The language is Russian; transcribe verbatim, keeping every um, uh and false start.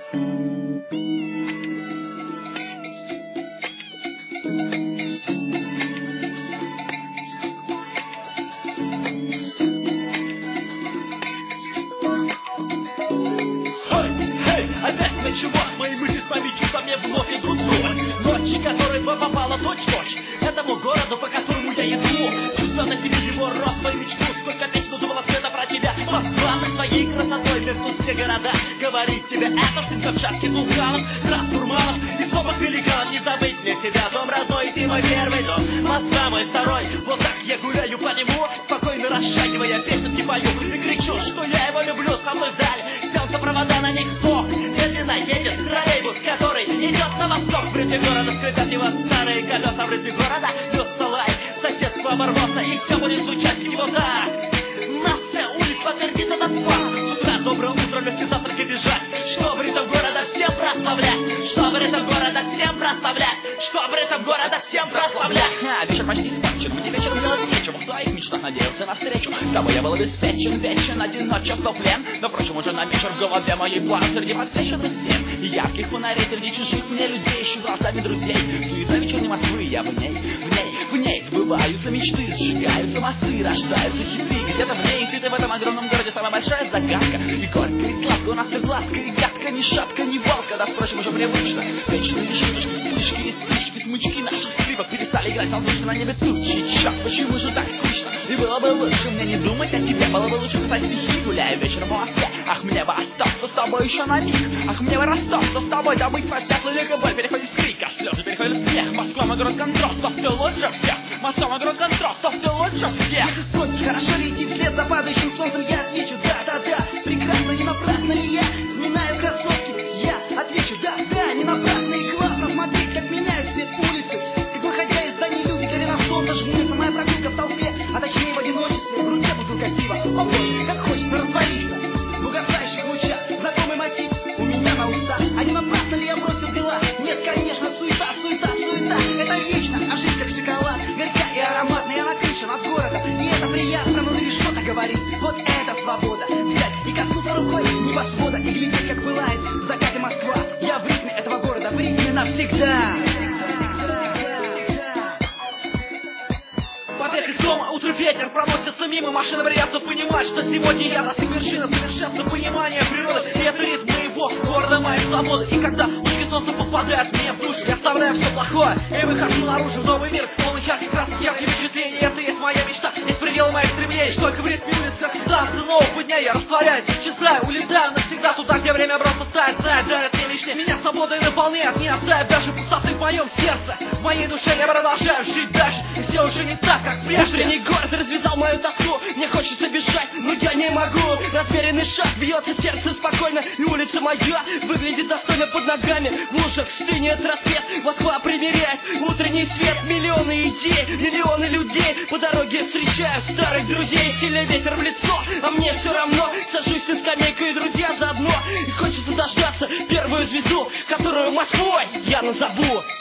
Чего? Мои мысли с моими чувствами вновь идут в ноль. Ночь, которой попала точь-точь этому городу, по которому я иду. Чувства на себе его рост, мою мечту. Сколько песен думала света про тебя. Москва над своей красотой меркнут все города. Говорит тебе это сын камчатских вулканов, трасс дурманов и сопок великанов. Не забыть мне тебя, дом родной, ты мой первый дом. Москва мой второй, вот так я гуляю по нему, спокойно расшагивая, песенки пою и кричу, что я его люблю. Со мной вдаль тянутся провода, на них сок. Едет троллейбус, который идет на восток. В ритме города скрипят его старые колеса. В ритме города бьется лай, соседство оборвался, и все будет звучать его так. Нация улиц подтвердит этот факт. С утра доброе утро, легкие завтраки бежать, что в ритм города всем прославлять, что в ритм города всем прославлять, что в ритм города всем прославлять. А, вечер почти спасен, мне вечером делать нечего. В своих мечтах надеялся на встречу. С тобой я был обеспечен, вечен, одиночек, но плен. Но, впрочем, уже на вечер в голове моей план. Среди подсвеченных стен и ярких фонарей, среди чужих мне людей, ищу глазами друзей. Суета вечерней Москвы, я в ней, в ней, в ней сбываются мечты, сжигаются мосты, рождаются хиты. Где-то в ней, где-то в этом огромном городе самая большая загадка. И горько, и сладко, у нас все гладко, и гадко, ни шатка, ни волка. Да, впрочем, уже привычно. Вечные шуточки, вспышки, и стычки, смычки наших скрипок перестали играть воздушно на небе тучи. Черт, почему же так скучно? И было бы лучше мне не думать о тебе, было бы лучше писать стихи, гуляя вечером в Москве. Ах, мне бы остаться с тобой еще на миг. Ах, мне бы расстаться с тобой, забыть про светлый лик и боль. Переходит в крик, а слезы переходят в смех. Москва, мой город контраст, ты лучше всех. Москва, мой город контраст, ты лучше всех. Если спросишь, хорошо ли идти вслед за падающим солнцем, я отвечу да-да-да. Прекрасно, не напрасно ли я вспоминаю кроссовки? Я отвечу да-да, не напрасно и классно смотреть, как меняют цвет улицы. Как выходя из зданий люди, глядя на солнце, жмутся. Моя прогулка в толпе, а точнее в одиночестве, в руке бутылка пива. О боже, как хочется развалиться в угасающих лучах. Знакомый мотив у меня на устах. А не напрасно ли я бросил дела? Нет, конечно, суета, суета, суета. Это вечно, а жизнь как шоколад, горька и ароматная. Я на крыше над городом, и это приятно. Внутри что-то говорит, вот это свобода. Взять и коснуться рукой небосвода и глядеть, как пылает в закате Москва. Я в ритме этого города, в ритме навсегда. Побег из дома, утро ветер проносится мимо. Машина приятно понимать, что сегодня я достиг вершины совершенства понимания природы. И это ритм моего города, моей свободы. И когда лучи солнца попадают мне в душу, я оставляю все плохое и выхожу наружу в новый мир, полный ярких красок, ярких впечатлений. Это есть моя мечта, есть предел моих стремлений. Только в ритме улиц, как станции нового дня, я растворяюсь, исчезаю, улетаю навсегда туда, где время просто тает, знает, дарит мне лишнее. Меня свободой наполняет, не оставит даже пустоты в моем сердце. В моей душе я продолжаю жить дальше, и все уже не так, как прежде. Утренний город развязал мою тоску, мне хочется бежать, но я не могу. Размеренный шаг, бьется сердце спокойно, и улица моя выглядит достойно под ногами. В лужах стынет рассвет, Москва примеряет утренний свет. Миллионы идей, миллионы людей по дороге встречаю старых друзей. Сильный ветер в лицо, а мне все равно. Сажусь на скамейку, и друзья заодно. И хочется дождаться первую звезду, которую Москвой я назову.